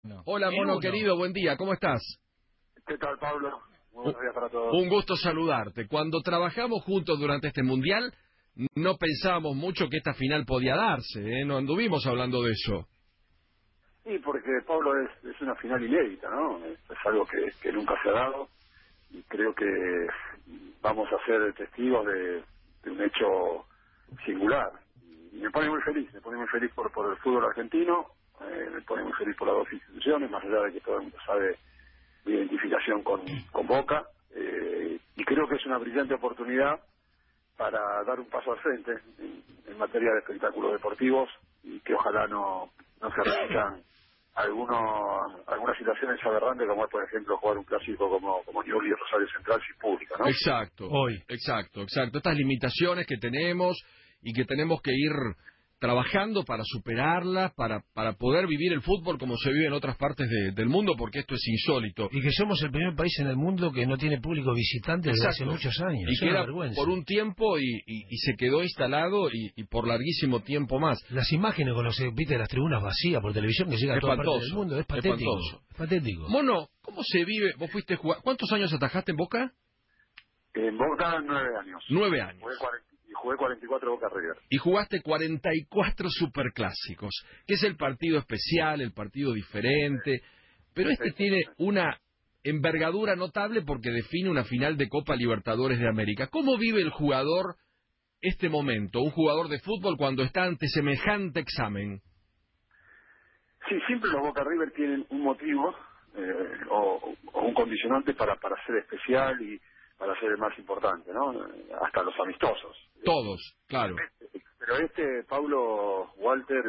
No. Hola, Mono querido, buen día, ¿cómo estás? ¿Qué tal, Pablo? Muy buenos días para todos. Un gusto saludarte. Cuando trabajamos juntos durante este Mundial, no pensábamos mucho que esta final podía darse, ¿eh? No anduvimos hablando de eso. Sí, porque, Pablo, es una final inédita, ¿no? Es algo que nunca se ha dado y creo que vamos a ser testigos de un hecho singular. Y me pone muy feliz por el fútbol argentino, me pone muy feliz por las dos instituciones, más allá de que todo el mundo sabe mi identificación con Boca, y creo que es una brillante oportunidad para dar un paso al frente en materia de espectáculos deportivos y que ojalá no se repitan algunas situaciones aberrantes, como es, por ejemplo, jugar un clásico como Newell's y Rosario Central sin público, ¿no? Exacto, exacto. Estas limitaciones que tenemos y que tenemos que ir trabajando para superarlas, para poder vivir el fútbol como se vive en otras partes del mundo, porque esto es insólito. Y que somos el primer país en el mundo que no tiene público visitante desde hace muchos años. Y queda por un tiempo y se quedó instalado y por larguísimo tiempo más. Las imágenes con los viste las tribunas vacías por televisión que llegan a toda parte del mundo, es patético. Es patético. Mono, ¿cómo se vive? Vos fuiste jugar, ¿cuántos años atajaste en Boca? En Boca 9 años. 9 años. Jugué 44 Boca River. Y jugaste 44 superclásicos, que es el partido especial, el partido diferente, pero este tiene una envergadura notable porque define una final de Copa Libertadores de América. ¿Cómo vive el jugador este momento, un jugador de fútbol, cuando está ante semejante examen? Sí, siempre los Boca River tienen un motivo o un condicionante para ser especial y para ser el más importante, ¿no? Hasta los amistosos. Todos, claro. Pero Pablo, Walter,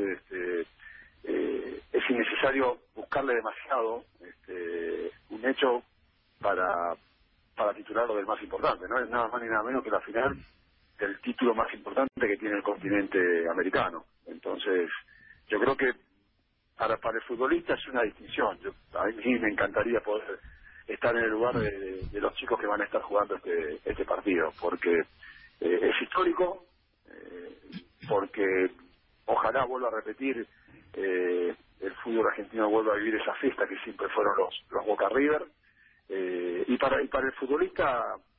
es innecesario buscarle demasiado un hecho para titularlo del más importante, ¿no? Es nada más ni nada menos que la final del título más importante que tiene el continente americano. Entonces, yo creo que para el futbolista es una distinción. A mí me encantaría poder estar en el lugar de los chicos que van a estar jugando este partido, porque es histórico, porque ojalá vuelva a repetir, el fútbol argentino vuelva a vivir esa fiesta que siempre fueron los Boca River, y para el futbolista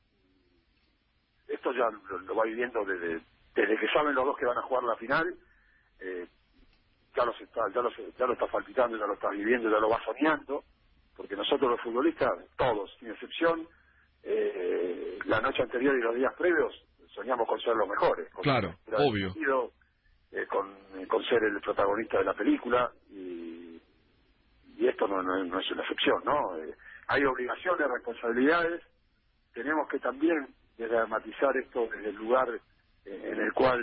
esto ya lo va viviendo desde que saben los dos que van a jugar la final. Ya lo está palpitando, ya lo está viviendo, ya lo va soñando, porque nosotros los futbolistas, todos, sin excepción, la noche anterior y los días previos, soñamos con ser los mejores. Claro, obvio. Con ser el protagonista de la película, y esto no es una excepción, ¿no? Hay obligaciones, responsabilidades, tenemos que también dramatizar esto desde el lugar en el cual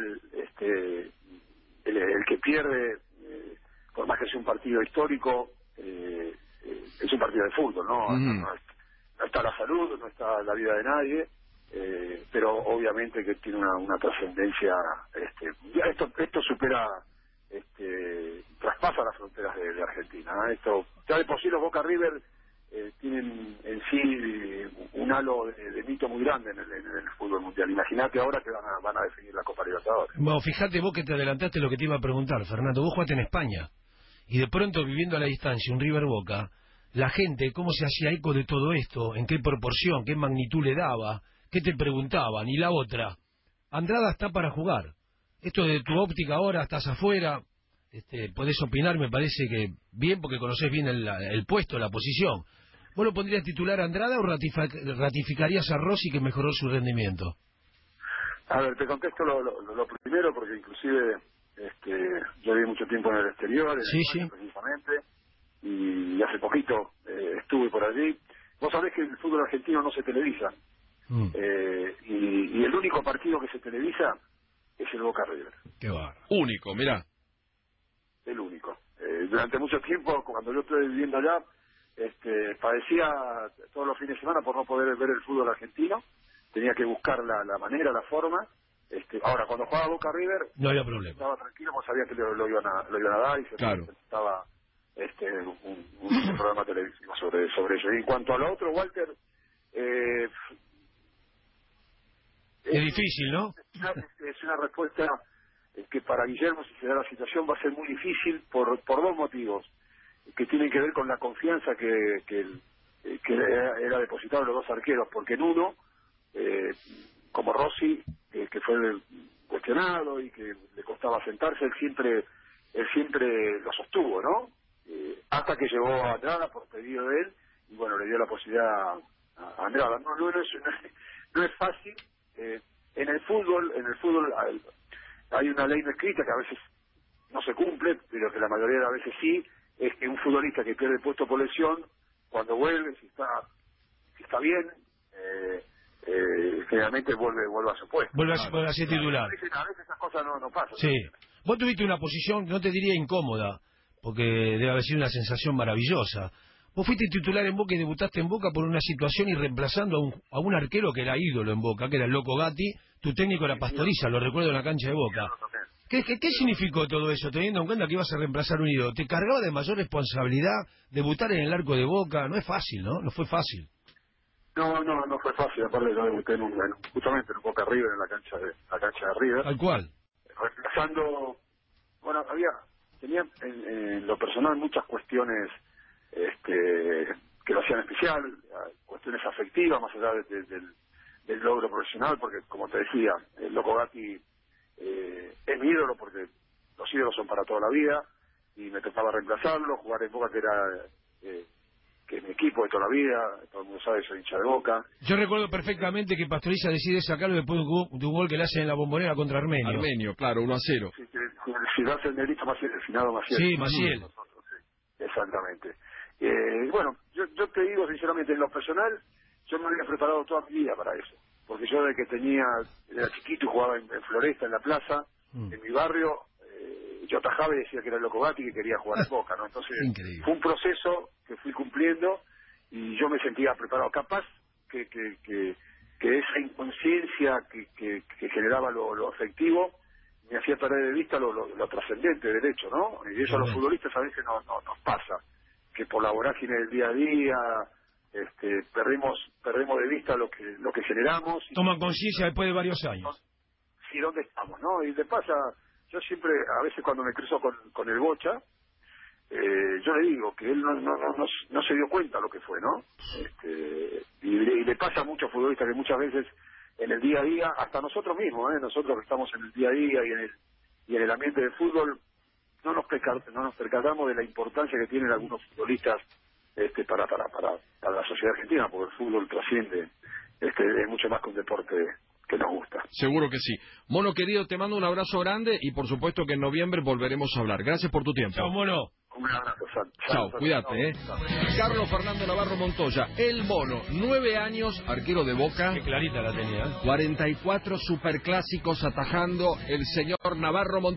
el que pierde, por más que sea un partido histórico, es un partido de fútbol, ¿no? No está la salud, no está la vida de nadie, pero obviamente que tiene una trascendencia. Ya esto supera, traspasa las fronteras de Argentina, ¿eh? Esto ya de por sí los Boca River tienen en sí un halo de mito muy grande en el fútbol mundial. Imagínate ahora que van a definir la Copa Libertadores. Bueno, fíjate vos que te adelantaste lo que te iba a preguntar, Fernando. Vos jugaste en España y de pronto, viviendo a la distancia un River Boca, la gente, ¿cómo se hacía eco de todo esto? ¿En qué proporción? ¿Qué magnitud le daba? ¿Qué te preguntaban? Y la otra, Andrada está para jugar. Esto de tu óptica ahora, estás afuera, podés opinar, me parece que bien, porque conocés bien el puesto, la posición. ¿Vos lo pondrías titular a Andrada o ratificarías a Rossi, que mejoró su rendimiento? A ver, te contesto lo primero, porque inclusive yo viví mucho tiempo en el exterior, en España, precisamente, y hace poquito estuve por allí. Vos sabés que el fútbol argentino no se televisa, y el único partido que se televisa es el Boca River. Qué bárbaro. Único, mirá. El único. Durante mucho tiempo, cuando yo estuve viviendo allá, padecía todos los fines de semana por no poder ver el fútbol argentino. Tenía que buscar la manera, la forma. Ahora, cuando jugaba Boca River, no había problema. Estaba tranquilo, porque sabía que lo iban a dar, y se necesitaba un programa televisivo sobre ello. Y en cuanto a lo otro, Walter, es difícil, ¿no? Es una respuesta que para Guillermo, si se da la situación, va a ser muy difícil por dos motivos. que tienen que ver con la confianza que era depositado en los dos arqueros, porque en uno, como Rossi, que fue cuestionado y que le costaba sentarse, él siempre lo sostuvo, ¿no? Hasta que llegó a Andrada por pedido de él, y bueno, le dio la posibilidad a Andrada. No es fácil. En el fútbol hay una ley no escrita que a veces no se cumple, pero que la mayoría de las veces sí, es que un futbolista que pierde puesto por lesión, cuando vuelve, si está bien, generalmente vuelve a su puesto. Vuelve a ser titular. A veces esas cosas no pasan. Sí. Vos tuviste una posición, no te diría incómoda, porque debe haber sido una sensación maravillosa. Vos fuiste titular en Boca y debutaste en Boca por una situación y reemplazando a un arquero que era ídolo en Boca, que era el Loco Gatti. Tu técnico era Pastoriza, lo recuerdo en la cancha de Boca. ¿Qué significó todo eso, teniendo en cuenta que ibas a reemplazar un ídolo? ¿Te cargaba de mayor responsabilidad debutar en el arco de Boca? No es fácil, ¿no? No fue fácil. No fue fácil. Aparte yo debuté justamente en un Boca River, en la cancha de River. Tal cual. Reemplazando, bueno, tenía en lo personal muchas cuestiones que lo hacían especial, cuestiones afectivas más allá del logro profesional, porque como te decía, el Loco Gatti es mi ídolo, porque los ídolos son para toda la vida, y me tocaba reemplazarlo, jugar en Boca, que es mi equipo de toda la vida, todo el mundo sabe, soy hincha de Boca. Yo recuerdo perfectamente que Pastoriza decide sacarlo después de un gol que le hacen en la Bombonera contra Armenio. Armenio, claro, 1-0. Sí, si lo hace el negrito Maciel, el finado Maciel. Sí, Maciel. Sí, exactamente. Bueno, yo te digo sinceramente, en lo personal, yo me había preparado toda mi vida para eso, porque yo desde que era chiquito y jugaba en Floresta, en la plaza, en mi barrio, yo atajaba y decía que era el Loco Gatti y que quería jugar en Boca, ¿no? Entonces Increíble. Fue un proceso que fui cumpliendo y yo me sentía preparado. Capaz que esa inconsciencia que generaba lo afectivo me hacía perder de vista lo trascendente del hecho, ¿no? Y eso a los futbolistas a veces nos pasa, que por la vorágine del día a día perdemos de vista lo que generamos. Toman conciencia después de varios años. Sí, ¿dónde estamos, no? Y le pasa, yo siempre, a veces cuando me cruzo con el Bocha, yo le digo que él no se dio cuenta lo que fue, ¿no? Y le pasa a muchos futbolistas que muchas veces en el día a día, hasta nosotros mismos, nosotros que estamos en el día a día y en el ambiente del fútbol, no nos percatamos de la importancia que tienen algunos futbolistas para la sociedad argentina, porque el fútbol trasciende, es mucho más que un deporte que nos gusta. Seguro que sí. Mono querido, te mando un abrazo grande y por supuesto que en noviembre volveremos a hablar. Gracias por tu tiempo. Chao, Mono. Un abrazo, Chao, cuídate, Carlos Fernando Navarro Montoya, el Mono, 9 años, arquero de Boca. Qué clarita la tenía. 44 superclásicos atajando el señor Navarro Montoya.